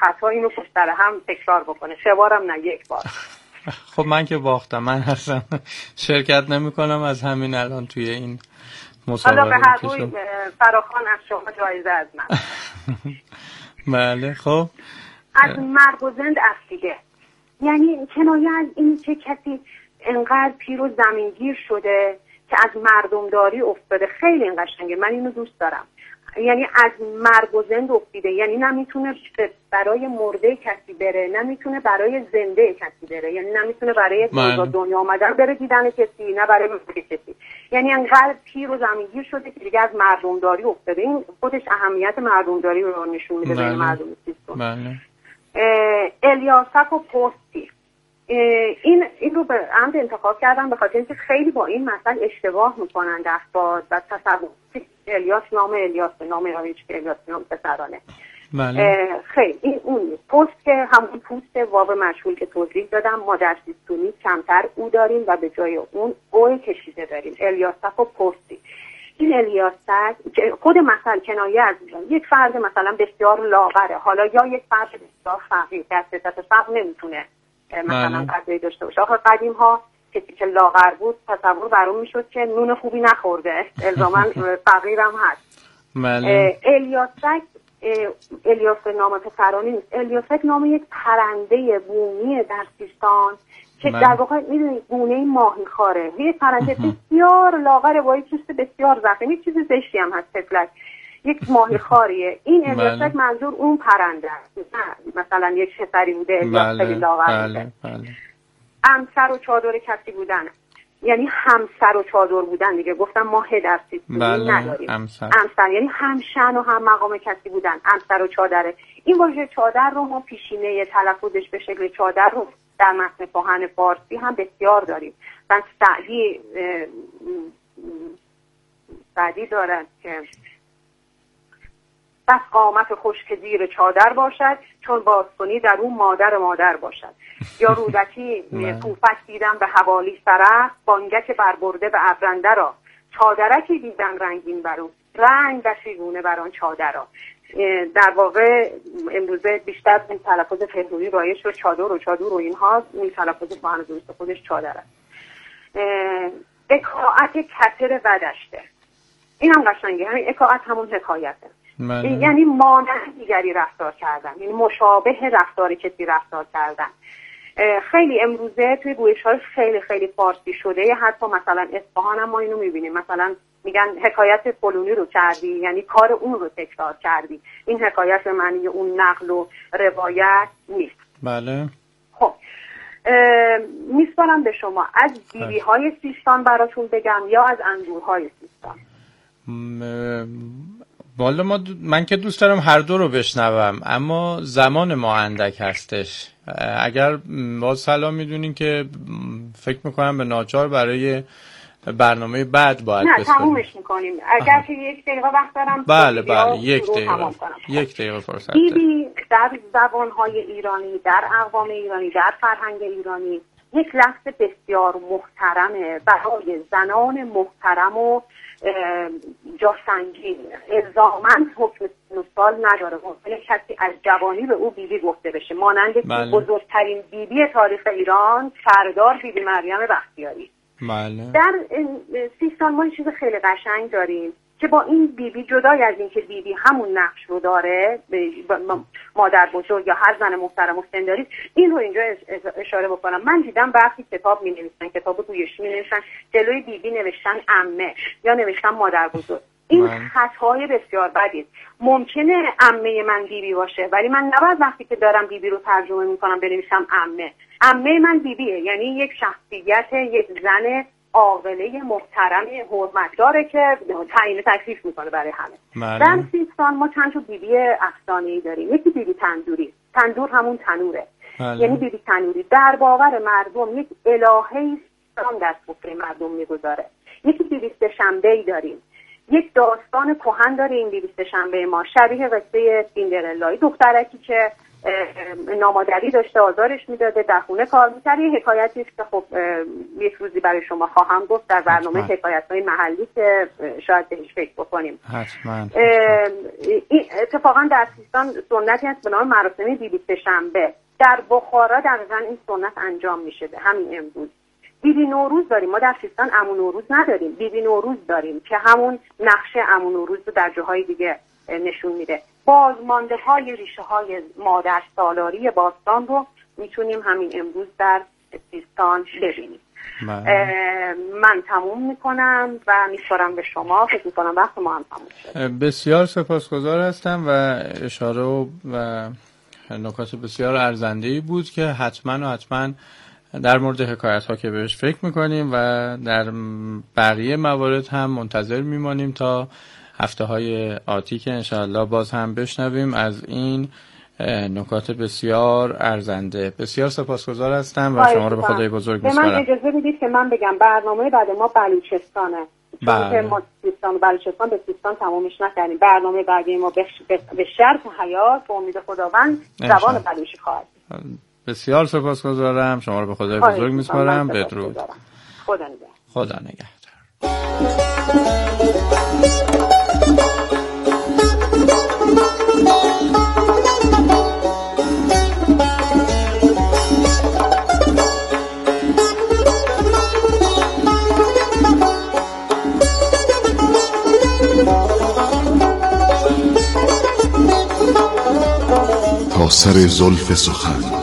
حتی اینو پشت سر هم تکرار بکنه، 3 بارم نه 1 بار. خب من که باختم، من اصلا شرکت نمی کنم از همین الان توی این مسابقه. حالا به هر روی فراخوان از شما جایزه از من. بله. خب از مرگ و زند افسیده، یعنی کنایه از این که کسی انقدر پیر و زمینگیر شده که از مردمداری افتاده. خیلی این قشنگه، من اینو دوست دارم. یعنی از مرگ و زند افتیده، یعنی نمیتونه برای مرده کسی بره، نمیتونه برای زنده کسی بره، یعنی نمیتونه برای دنیا آمدن بره دیدن کسی، نه برای مرده کسی. یعنی انقدر پیر و زمینگیر شده که دیگه از مردمداری افتاده. این خودش اهمیت مردمداری رو نشون میده بین مردم سیستان. بله. الیاسک و پستی، این رو به عمد انتخاب کردم به خاطر اینکه خیلی با این مسئله اشتباه میکنن افراد و تصور الیاس نام الیاس، نام هیچ الیاس نام پسرانه. بله. خیلی این اون پست که همون پوست واو مشهول که توضیح دادم ما در سیستونی کمتر او داریم و به جای اون او کشیده داریم. الیاسک و پستی. این الیاسک خود مثلا کنایه از یک فرد مثلا بسیار لاغره، حالا یا یک فرد بسیار فقیر در صفت فقر نمیتونه مثلا غذایی داشته باشه. آخه قدیم ها کسی که لاغر بود تصور برام میشد که نون خوبی نخورده، الزاما فقیرم هست. الیاس نام پسرانی نیست. الیاسک نام یک پرنده بومی در سیستان که در واقع میدونید گونه ماهی خاره، یک پرنده بسیار لاغره با یک پوست بسیار زخیم، یک چیز زشتی هم هست، تفلک، یک ماهی خاریه. این الیاسک منظور اون پرنده است، مثلا یک شتری بوده الیاس خیلی لاغر بوده. همسر و چادر کسی بودن، یعنی همسر و چادر بودن دیگه. گفتم ما در سیستانی نداریم همسر، یعنی هم شأن و هم مقام کسی بودن. همسر و چادره. این واژه چادر رو ما پیشینه تلفظش به شکل چادر رو در متن کهن فارسی هم بسیار داریم. من سعدی دارد که بس قامت خشک زیر چادر باشد چون بازکنی در اون مادر باشد. یا رودکی کوفت دیدم به حوالی سرخ، بانگک بربرده به ابرنده را، چادرکی دیدم رنگین برون، رنگ بشیگونه بران چادر را. در واقع امروزه بیشتر این تلفظ فهلوی رایج شد، چادر و اینها. این تلفظ کهن درست خودش چادر است. اکاعت کتر ودشته، این هم قشنگه. همین اکاعت همون حکایته، یعنی مانند دیگری رفتار کردن، یعنی مشابه رفتار کسی رفتار کردن. خیلی امروزه توی گویش‌های خیلی خیلی فارسی شده، حتی مثلا اصفهان هم ما اینو می‌بینیم، مثلا میگن حکایت فلانی رو کردی، یعنی کار اون رو تکرار کردی. این حکایت به معنی اون نقل و روایت نیست. بله. خب میسپارم به شما از بی‌بی‌های سیستان براتون بگم یا از انگورهای سیستان. والا من که دوست دارم هر دو رو بشنوم، اما زمان ما اندک هستش. اگر باز سلام میدونین که فکر میکنم به ناچار برای برنامه بعد باید نه تمومش میکنیم. اگر که 1 دقیقه وقت دارم بله 1 دقیقه فرصت دارم. بیبی در زبانهای ایرانی، در اقوام ایرانی، در فرهنگ ایرانی یک لفظ بسیار محترمه برای زنان محترم و جاسنجین. الزاماً حکم سال نداره، ممکنه کسی از جوانی به او بیبی گفته بشه، مانند بزرگترین بیبی تاریخ ایران سردار بیبی مریم بختیاری. بله. در سیستان ما چیز خیلی قشنگ داریم که با این بیبی جدای از این که بیبی همون نقش رو داره، مادر بزرگ یا هر زن محترم و سنداری، این رو اینجا اشاره بکنم. من دیدم برخی کتاب می نویسن، کتاب گویشی می نویسن، جلوی بیبی نوشتن عمه یا نوشتن مادر بزرگ. این خطای بسیار بدید. ممکنه عمه من بیبی باشه، ولی من نباید وقتی که دارم بیبی رو ترجمه میکنم بنویسم عمه من بیبیه، یعنی یک شخصیت، یک زن عاقله محترم حرمتداره که تعیین تکلیف میکنه برای همه. در سیستان ما چند تا بیبی افسانه‌ای داریم. یکی بیبی تندوری، تندور همون تنوره، یعنی بیبی تنوری در باور مردم یک الهه‌ای در سفره مردم میگذاره. یکی بیبی سه‌شنبه‌ای داریم، یک داستان کهن داره این بیبی سه‌شنبه ما، شبیه قصه سیندرلای، دخترکی که نامادری داشته، آزارش میداده، در خونه کار میکرد. یه حکایتی است که خب یک روزی برای شما خواهم گفت در برنامه حکایت‌های محلی که شاید بهش فکر بکنیم. حتما. اتفاقا در سیستان سنتی هست به نام مراسم بیبی سه‌شنبه. در بخارا دقیقاً این سنت انجام میشه همین امروز. بیبی نوروز داریم، ما در سیستان عمو نوروز نداریم، بیبی نوروز داریم که همون نقش عمو نوروز رو در جاهای دیگه نشون میده. بازمانده های ریشه های مادر سالاری باستان رو میتونیم همین امروز در سیستان ببینیم. من تموم میکنم و میسپارم به شما. فکر میکنم وقت ما هم تموم شد. بسیار سپاسگزار هستم و اشاره و نکات بسیار ارزنده‌ای بود که حتما در مورد حکایت ها که بهش فکر میکنیم و در بقیه موارد هم منتظر میمانیم تا هفته های آتی که انشاءالله باز هم بشنویم از این نکات بسیار ارزنده. بسیار سپاسگزار هستم و شما رو به خدای بزرگ میسپارم. به من اجازه بدید که من بگم برنامه بعد ما بلوچستانه، چون که ما سیستان و بلوچستان به سیستان تمومش نکردیم. برنامه بعدی ما به شرط حیات به امید خداوند زبان بلوچی خواهد. بسیار سپاسگزارم. شما رو به خدای بزرگ میسپارم. بدرود. خدا نگهدار. تا سر زلف سخن.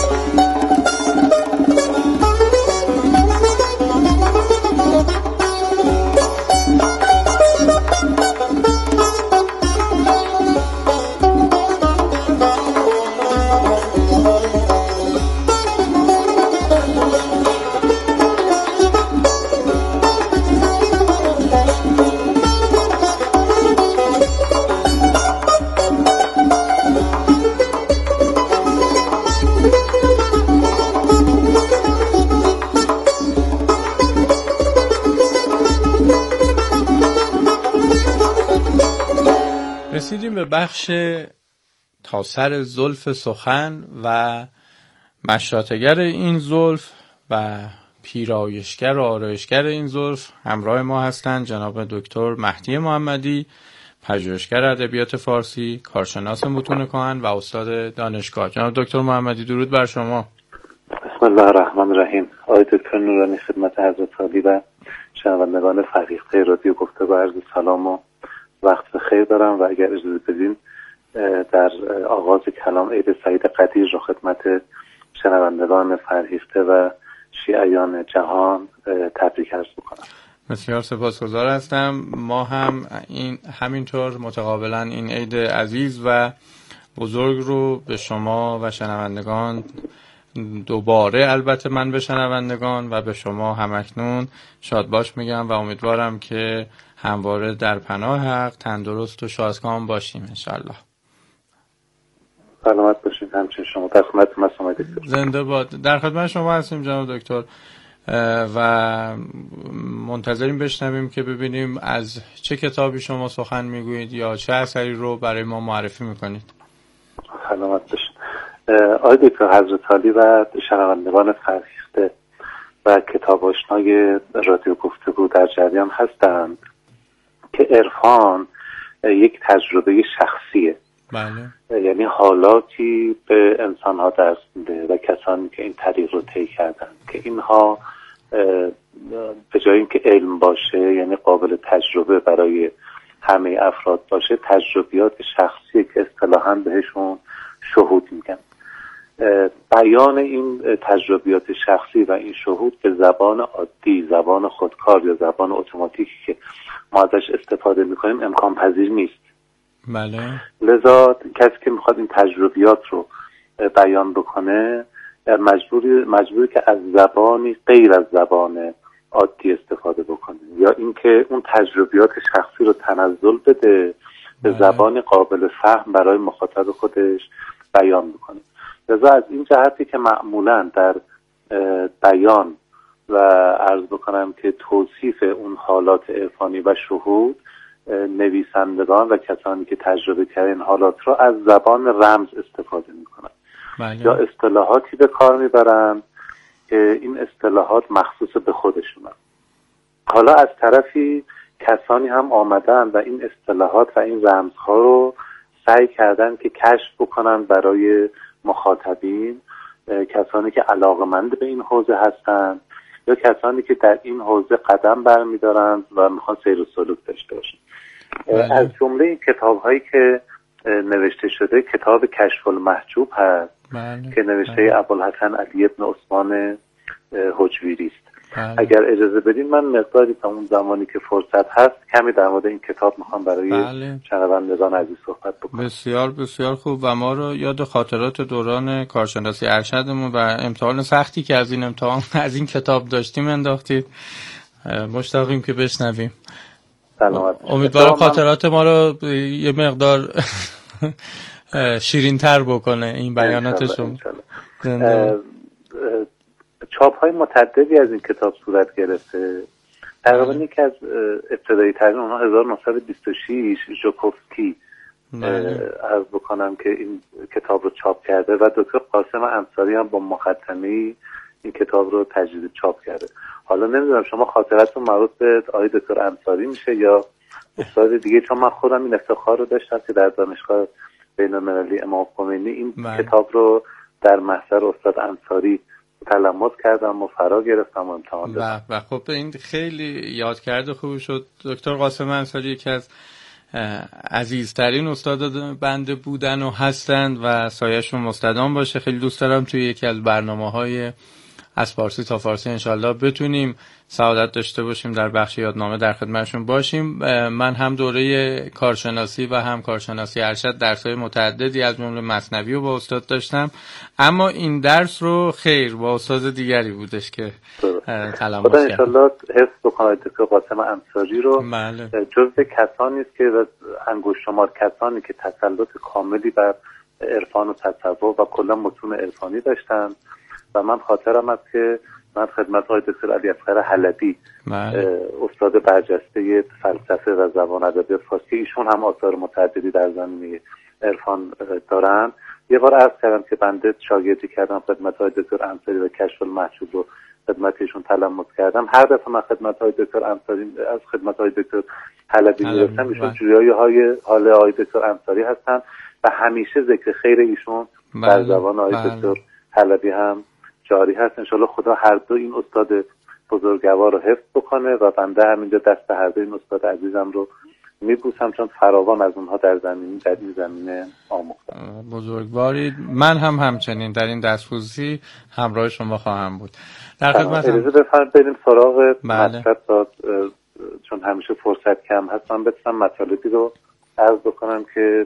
رسیدیم به بخش تا سر زلف سخن و مشاطگر این زلف و پیرایشگر و آرایشگر این زلف همراه ما هستند جناب دکتر مهدی محمدی، پژوهشگر ادبیات فارسی، کارشناس متون کهن و استاد دانشگاه. جناب دکتر محمدی درود بر شما. بسم الله الرحمن الرحیم. آقای دکتر نورانی خدمت حضرت عالی و شنوندگان فرهیخته رادیو گفتگو عرض سلام و وقت خیر دارم و اگر اجازه بدین در آغاز کلام عید سعید قدیر رو خدمت شنوندگان فرهیخته و شیعیان جهان تبریک عرض بکنم. بسیار سپاسگزار هستم. ما هم همینطور متقابلا این عید عزیز و بزرگ رو به شما و شنوندگان دوباره، البته من به شنوندگان و به شما همکنون شادباش میگم و امیدوارم که همواره در پناه حق تندرست و شادکام باشیم انشالله. سلامت باشید. همچنین شما. در خدمت شما. زنده باد. در خدمت شما هستیم جناب دکتر و منتظریم بشنویم که ببینیم از چه کتابی شما سخن میگویید یا چه اثری رو برای ما معرفی میکنید. سلامت باشید. آقای دکتر حضرت عالی و شنوندگان فرهیخته و کتاب آشنای رادیو گفتگو در جریان هستند که عرفان یک تجربه شخصیه. بله. یعنی حالاتی به انسان‌ها دست میده و کسانی که این طریق رو طی کردن که اینها به جای اینکه علم باشه، یعنی قابل تجربه برای همه افراد باشه، تجربیات شخصی که اصطلاحاً بهشون شهود میگن. بیان این تجربیات شخصی و این شهود به زبان عادی، زبان خودکار یا زبان اتوماتیکی که ما ازش استفاده میکنیم امکان پذیر نیست. بله. لذا کسی که میخواد این تجربیات رو بیان بکنه مجبوری که از زبانی غیر از زبان عادی استفاده بکنه یا اینکه اون تجربیات شخصی رو تنزل بده به زبانی قابل فهم برای مخاطب خودش بیان بکنه. لذا از این جهتی که معمولاً در بیان و عرض بکنم که توصیف اون حالات عرفانی و شهود، نویسندگان و کسانی که تجربه کردن حالات را از زبان رمز استفاده میکنن. یا اصطلاحاتی به کار میبرن که این اصطلاحات مخصوص به خودشونن. حالا از طرفی کسانی هم آمدن و این اصطلاحات و این رمزها رو سعی کردن که کشف بکنن برای مخاطبین، کسانی که علاقه‌مند به این حوزه هستند یا کسانی که در این حوزه قدم برمی‌دارند و میخوان سیر و سلوک داشته باشن. از جمله این کتاب‌هایی که نوشته شده کتاب کشف المحجوب هست که نوشته ابوالحسن علی بن عثمان حجویری است. اگر اجازه بدین من مقداری تا اون زمانی که فرصت هست کمی در مورد این کتاب میخوام برای شنوندگان عزیز صحبت بکنم. بسیار بسیار خوب و ما رو یاد خاطرات دوران کارشناسی ارشدمون و امتحان سختی که از این امتحان از این کتاب داشتیم انداختید. مشتاقیم که بشنویم. سلامت. امیدوارم خاطرات ما رو یه مقدار شیرین‌تر بکنه این بیانات شما. چاپ‌های متعددی از این کتاب صورت گرفته. تقریبا یکی از ابتدایی ترین اونها 1926 ژوکوفسکی عرض بکنم که این کتاب رو چاپ کرده و دکتر قاسم انصاری هم با مقدمه این کتاب رو تجدید چاپ کرده. حالا نمیدونم شما خاطرتون مربوط به آقای دکتر انصاری میشه یا استاد دیگه، چون من خودم این افتخار رو داشتم که در دانشگاه بین‌المللی امام خمینی این کتاب رو در محضر استاد انصاری تلمس کردم و فرا گرفتم و امتحان دادم. و خب این خیلی یادکرد خوبی شد. دکتر قاسم انصاری یکی از عزیزترین استاد بنده بودن و هستند و سایه‌شون مستدام باشه. خیلی دوست دارم توی یکی از برنامه‌های از فارسی تا فارسی انشالله بتونیم سعادت داشته باشیم در بخش یادنامه در خدمتشون باشیم. من هم دوره کارشناسی و هم کارشناسی ارشد درس‌های متعددی از جمله مثنوی رو با استاد داشتم، اما این درس رو خیر با استاد دیگری بودش که تلمس کرد. انشالله حفظ بکنید دکتر قاسم انصاری رو. جزء کسانی است که انگشت شمار کسانی که تسلط کاملی بر عرفان و تصوف و کلا متون عرفانی داشتن و من خاطرم است که من خدمت های دکتر علی اصغر حلبی استاد برجسته فلسفه و زبان ادبیات فارسی، ایشون هم آثار متعددی در زمینه عرفان دارن. یه بار عرض کردم که بنده شاگردی کردم خدمت های دکتر انصاری و کشف المحجوب رو خدمت ایشون تلمس کردم. هر دفعه من خدمت های دکتر انصاری از خدمت های دکتر حلبی میرسم ایشون جویای های حال های دکتر انصاری هستن و همیشه ذکر خیر ایشون در زبان های دکتر حلبی هم جاری هست. انشالله خدا هر دو این استاد بزرگوار رو حفظ بکنه و بنده همینجا دست هر دو این استاد عزیزم رو میبوسم چون فراوان از اونها در این زمینه آموختم. بزرگوارید. من هم همچنین در این دستخوزی همراه شما خواهم بود. در خدمتم. اجازه بفرمایید بریم سراغ مطلب چون همیشه فرصت کم هست من بتونم مطالبی رو عرض بکنم که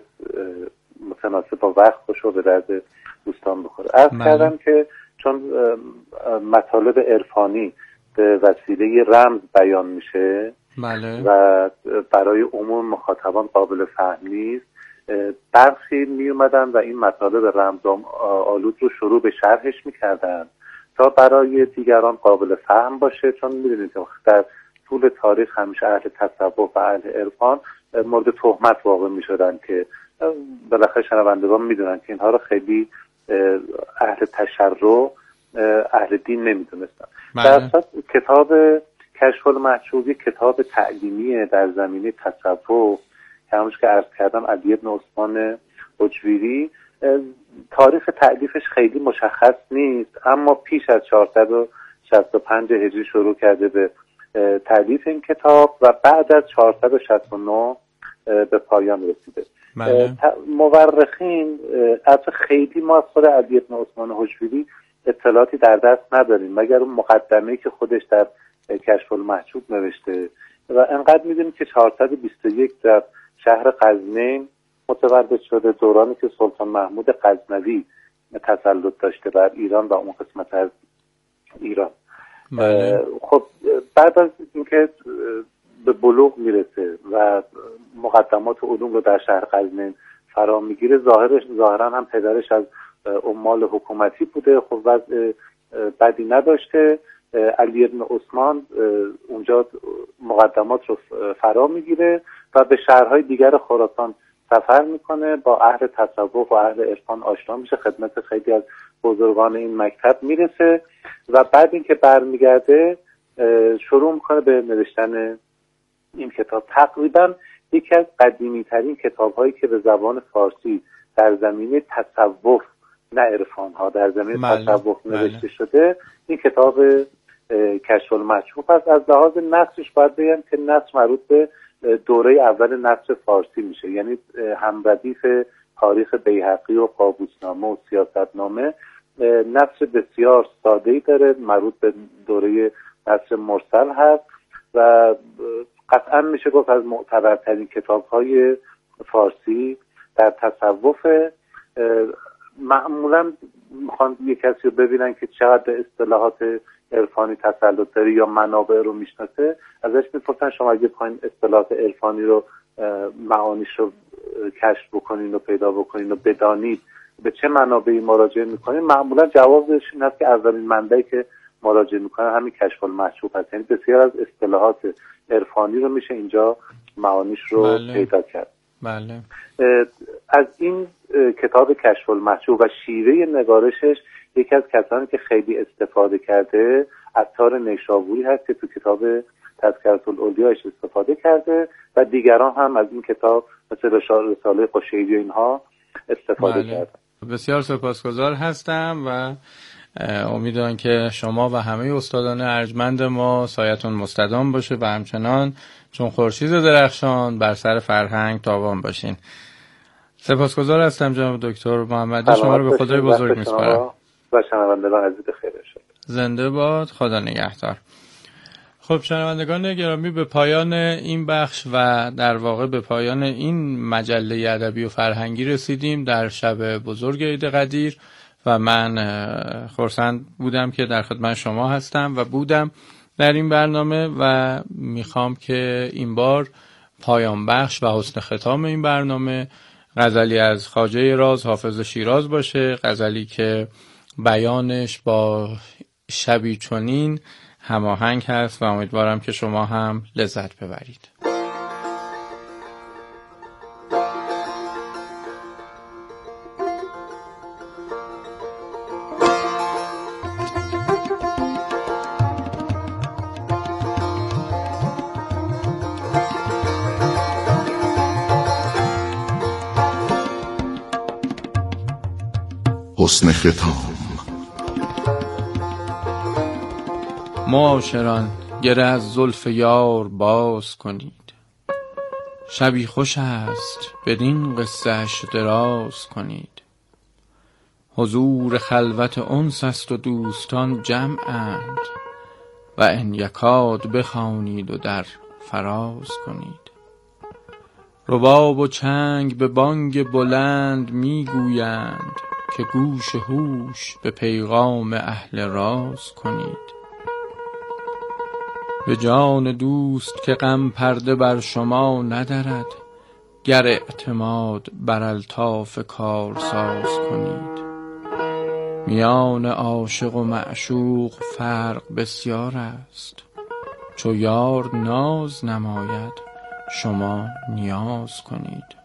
متناسب با وقت باشه و به درد دوستان بخوره. عرض کردم که چون مطالب عرفانی به وسیله رمز بیان میشه و برای عموم مخاطبان قابل فهم نیست، برخی می اومدن و این مطالب رمز آلود رو شروع به شرحش میکردن تا برای دیگران قابل فهم باشه، چون میدونید که در طول تاریخ همیشه اهل تصوف و اهل عرفان مورد تهمت واقع میشدن که بالاخره شنوندگان میدونن که اینها رو خیلی اهل تشرع اهل دین نمیدونستن. در اصل کتاب کشف المحجوب کتاب تعلیمیه در زمینه تصوف که همونش که عرض کردم علی بن عثمان حجویری. تاریخ تألیفش خیلی مشخص نیست اما پیش از 465 هجری شروع کرده به تألیف این کتاب و بعد از 469 به پایان رسیده. مورخین البته خیلی ما از خود علی بن عثمان حجویری اطلاعاتی در دست نداریم مگر اون مقدمه‌ای که خودش در کشف المحجوب نوشته و انقدر میدونیم که 421 در شهر غزنین متولد شده، دورانی که سلطان محمود غزنوی تسلط داشته بر ایران و اون قسمت از ایران. خب بعد از اینکه به بلوغ میرسه و مقدمات علوم رو در شهر غزنین فرا میگیره، ظاهرا هم پدرش از عمال حکومتی بوده، خب وضع بدی نداشته. علی بن عثمان اونجا مقدمات رو فرا میگیره و به شهرهای دیگر خراسان سفر میکنه، با اهل تصوف و اهل عرفان آشنا میشه، خدمت خیلی از بزرگان این مکتب میرسه و بعد اینکه برمیگرده شروع میکنه به نوشتن این کتاب. تقریبا یکی از قدیمی ترین کتاب هایی که به زبان فارسی در زمینه تصوف، نه عرفان ها، در زمینه تصوف نوشته شده این کتاب کشف المکشوف است. از لحاظ نثرش باید بگم که نثر مربوط به دوره اول نثر فارسی میشه، یعنی همردیف تاریخ بیهقی و قابوسنامه و سیاستنامه. نثر بسیار ساده‌ای داره، مربوط به دوره نثر مرسل هست و قطعا میشه گفت از معتبرترین کتاب‌های فارسی در تصوف. معمولا میخوان یک کسی رو ببینن که چقدر اصطلاحات عرفانی تسلط داره یا منابع رو میشناسه، ازش میپرسن شما اگه بخواین اصطلاحات عرفانی رو معانیش رو کشف بکنین و پیدا بکنین و بدانید به چه منابعی مراجعه میکنین، معمولا جوابش این است که اولین منبعی که مراجعه میکنن همین کشف المکشوف هست. یعنی بسیار از اصطلاحات عرفانی رو میشه اینجا معانیش رو پیدا کرد. بله. از این کتاب کشف المکشوف و شیوه نگارشش یکی از کسانی که خیلی استفاده کرده عطار نیشابوری هست که تو کتاب تذکرة الاولیاءش استفاده کرده و دیگران هم از این کتاب مثل رساله قشیری و اینها استفاده کردن. بسیار سپاسگزار هستم و امیدوارم که شما و همه استادان ارجمند ما سایتون مستدام باشه و همچنان چون خورشید درخشان بر سر فرهنگ تابان باشین. سپاسگزار هستم جناب دکتر محمدی، شما رو به خدای بزرگ میسپارم و شنوندگان عزیز بخیر باشید. زنده باد، خدا نگهدار. خب شنوندگان گرامی، به پایان این بخش و در واقع به پایان این مجله ادبی و فرهنگی رسیدیم در شب بزرگ عید قدیر و من خرسند بودم که در خدمت شما هستم و بودم در این برنامه و میخوام که این بار پایان بخش و حسن ختام این برنامه غزلی از خواجه راز حافظ شیراز باشه، غزلی که بیانش با شبی چنین هماهنگ هست و امیدوارم که شما هم لذت ببرید. حسن ختام. معاشران گره از زلف یار باز کنید، شبی خوش است بدین قصه اش دراز کنید. حضور خلوت انس است و دوستان جمعند، و ان یکاد بخوانید و در فراز کنید. رباب و چنگ به بانگ بلند میگویند، که گوش هوش به پیغام اهل راز کنید. به جان دوست که غم پرده بر شما ندرد، گر اعتماد بر الطاف کارساز کنید. میان عاشق و معشوق فرق بسیار است، چو یار ناز نماید شما نیاز کنید.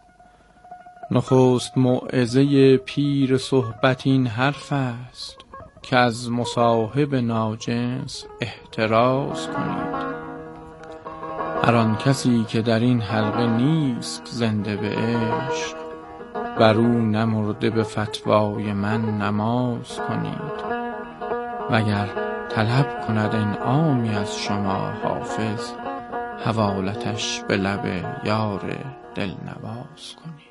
نخست موعظه پیر صحبت این حرف است، که از مصاحب ناجنس احتراز کنید. هر آن کسی که در این حلقه نیست زنده به عشق، بر او نمرده به فتوای من نماز کنید. وگر طلب کند انعامی از شما حافظ، حوالتش به لب یار دلنواز کنید.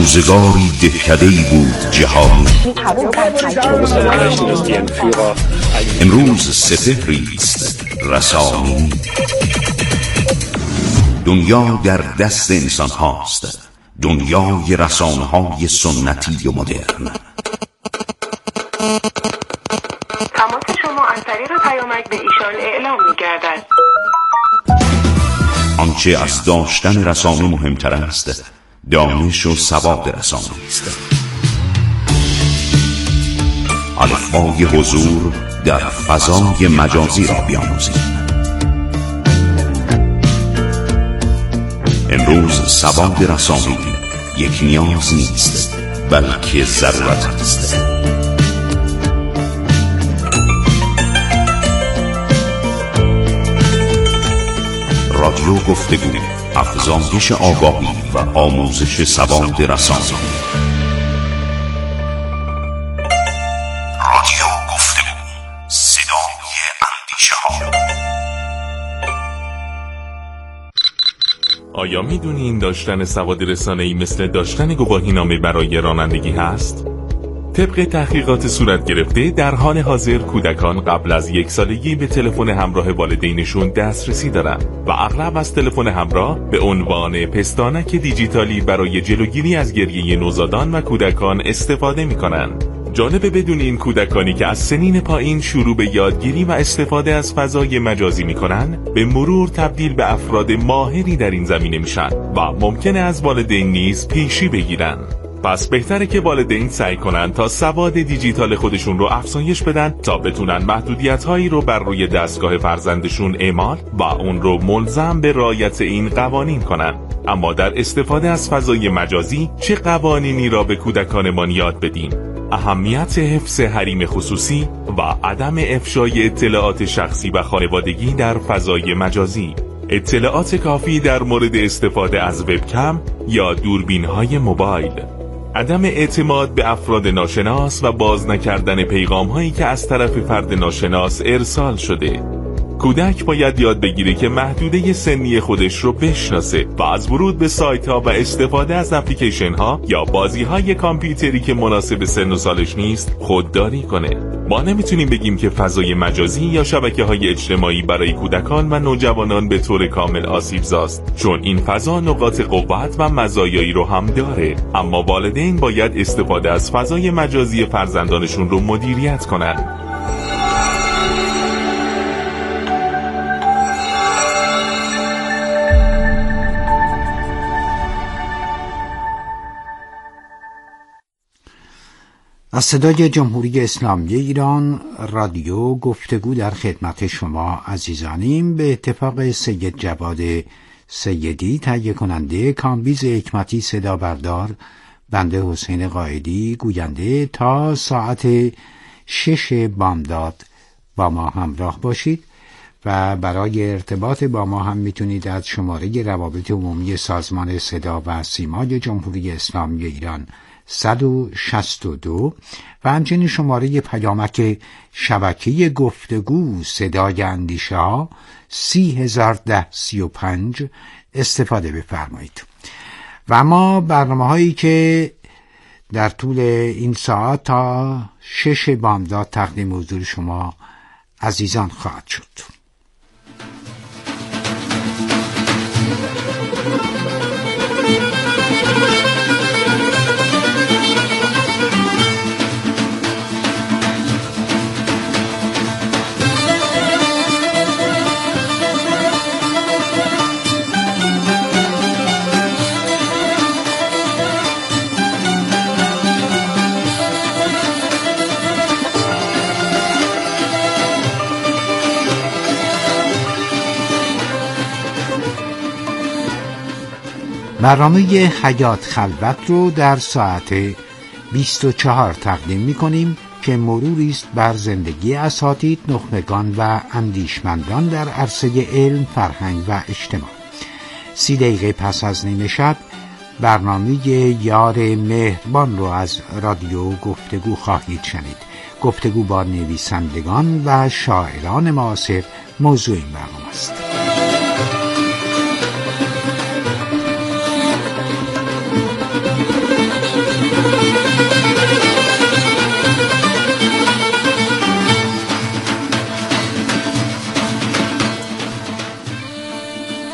روزگاری دهکده‌ای بود جهان، امروز سپهری است رسانی. دنیا در دست انسان هاست، دنیای رسانه های سنتی و مدرن. تماس شما از طریق پیامک به ایشان اعلام می‌گردد. آنچه از داشتن رسانه مهمتر است، دانش و سواد رسانه است. الفبای حضور در فضای مجازی را بیاموزید. امروز سواد رسانه یک نیاز نیست، بلکه ضرورت است. رادیو گفتگو، افزایش آگاهی و آموزش سواد رسانه. رادیو گفتگو، صدای اندیشه ها. آیا میدونین داشتن سواد رسانه‌ای مثل داشتن گواهینامه برای رانندگی هست؟ طبق تحقیقات صورت گرفته در حال حاضر کودکان قبل از 1 سالگی به تلفن همراه والدینشون دسترسی دارن و اغلب از تلفن همراه به عنوان پستانک دیجیتالی برای جلوگیری از گریه نوزادان و کودکان استفاده میکنن. جالبه بدونین کودکانی که از سنین پایین شروع به یادگیری و استفاده از فضای مجازی میکنن به مرور تبدیل به افراد ماهری در این زمینه میشن و ممکنه از والدین نیز پیشی بگیرن. پس بهتره که والدین سعی کنن تا سواد دیجیتال خودشون رو افزایش بدن تا بتونن محدودیت‌هایی رو بر روی دستگاه فرزندشون اعمال و اون رو ملزم به رعایت این قوانین کنن. اما در استفاده از فضای مجازی چه قوانینی را به کودکانمان یاد بدیم؟ اهمیت حفظ حریم خصوصی و عدم افشای اطلاعات شخصی و خانوادگی در فضای مجازی، اطلاعات کافی در مورد استفاده از وبکم یا دوربین‌های موبایل، عدم اعتماد به افراد ناشناس و باز نکردن پیغام‌هایی که از طرف فرد ناشناس ارسال شده. کودک باید یاد بگیره که محدوده سنی خودش رو بشناسه و از ورود به سایت‌ها و استفاده از اپلیکیشن‌ها یا بازی‌های کامپیوتری که مناسب سن و سالش نیست خودداری کنه. ما نمیتونیم بگیم که فضای مجازی یا شبکه‌های اجتماعی برای کودکان و نوجوانان به طور کامل آسیبزاست، چون این فضا نقاط قوت و مزایایی رو هم داره، اما والدین باید استفاده از فضای مجازی فرزندانشون رو مدیریت کنن. از صدای جمهوری اسلامی ایران رادیو گفتگو در خدمت شما عزیزانیم. به اتفاق سید جواد سیدی تهیه کننده کامبیز حکمتی صدا بردار، بنده حسین قائدی گوینده تا ساعت 6 بامداد با ما همراه باشید و برای ارتباط با ما هم میتونید از شماره روابط عمومی سازمان صدا و سیمای جمهوری اسلامی ایران 162 و همچنین شماره پیامک شبکه گفتگو صدای اندیشه ها 301035 استفاده بفرمایید. و ما برنامه هایی که در طول این ساعت تا 6 بامداد تقدیم حضور شما عزیزان خواهد شد. برنامه حیات خلوت رو در ساعت 24 تقدیم می‌کنیم که مروری است بر زندگی اساتید، نخبگان و اندیشمندان در عرصه علم، فرهنگ و اجتماع. 30 دقیقه پس از نیمه شب برنامه یار مهربان رو از رادیو گفتگو خواهید شنید. گفتگو با نویسندگان و شاعران معاصر موضوع این برنامه است.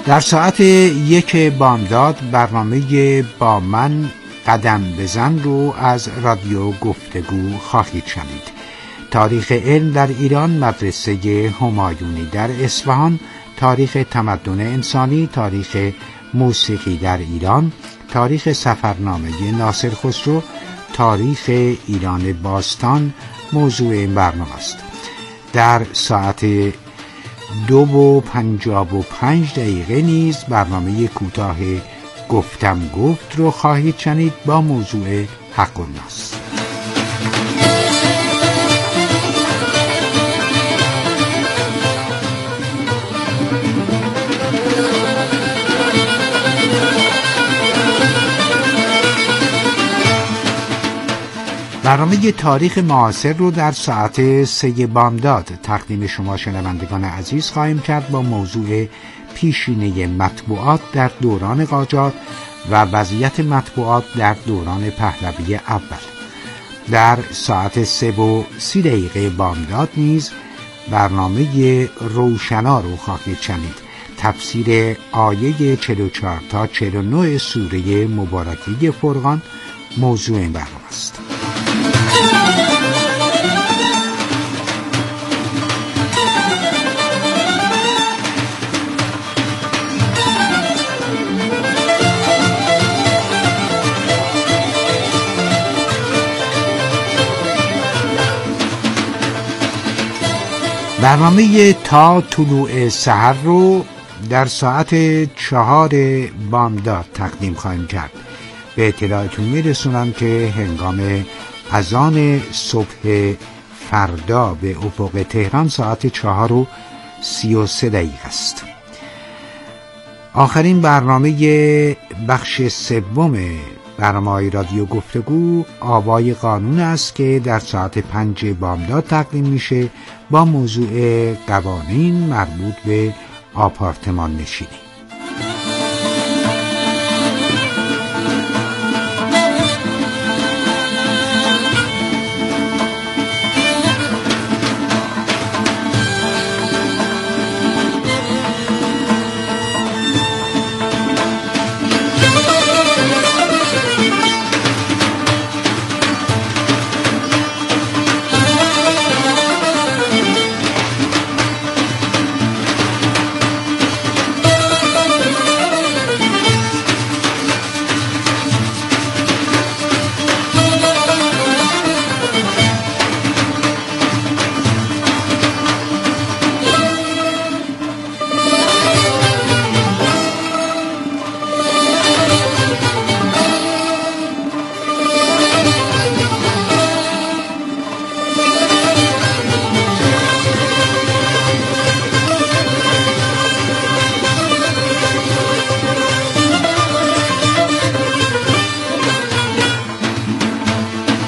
در ساعت 1 بامداد برنامه با من قدم بزن رو از رادیو گفتگو خواهید شنید. تاریخ علم در ایران، مدرسه همایونی در اصفهان، تاریخ تمدن انسانی، تاریخ موسیقی در ایران، تاریخ سفرنامه ناصر خسرو، تاریخ ایران باستان موضوع این برنامه است. در ساعت 2:55 نیز برنامه کوتاه گفتم گفت رو خواهید شنید با موضوع حق و ناس. برنامه تاریخ معاصر رو در ساعت 3 بامداد تقدیم شما شنوندگان عزیز خواهیم کرد با موضوع پیشینه مطبوعات در دوران قاجار و وضعیت مطبوعات در دوران پهلوی اول. در ساعت 3:30 بامداد نیز برنامه روشنا رو خواهید شنید. تفسیر آیه 44 تا 49 سوره مبارکه فرقان موضوع این برنامه است. برنامه تا طلوع سحر رو در ساعت 4 بامداد تقدیم خواهیم کرد. به اطلاعتون میرسونم که هنگام اذان صبح فردا به افق تهران ساعت 4:33 است. آخرین برنامه بخش سوم برنامه رادیو گفتگو آوای قانون است که در ساعت 5 بامداد تقدیم میشه با موضوع قوانین مربوط به آپارتمان نشینی.